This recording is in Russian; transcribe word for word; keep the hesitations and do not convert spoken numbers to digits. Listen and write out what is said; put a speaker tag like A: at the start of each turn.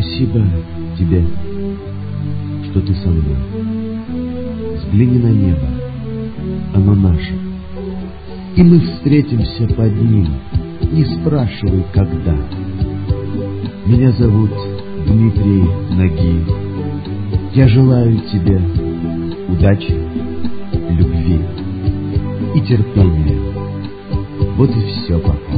A: Спасибо тебе, что ты со мной. Взгляни на небо, оно наше, и мы встретимся под ним, не спрашивай, когда. Меня зовут Дмитрий Нагиев. Я желаю тебе удачи, любви и терпения. Вот и все пока.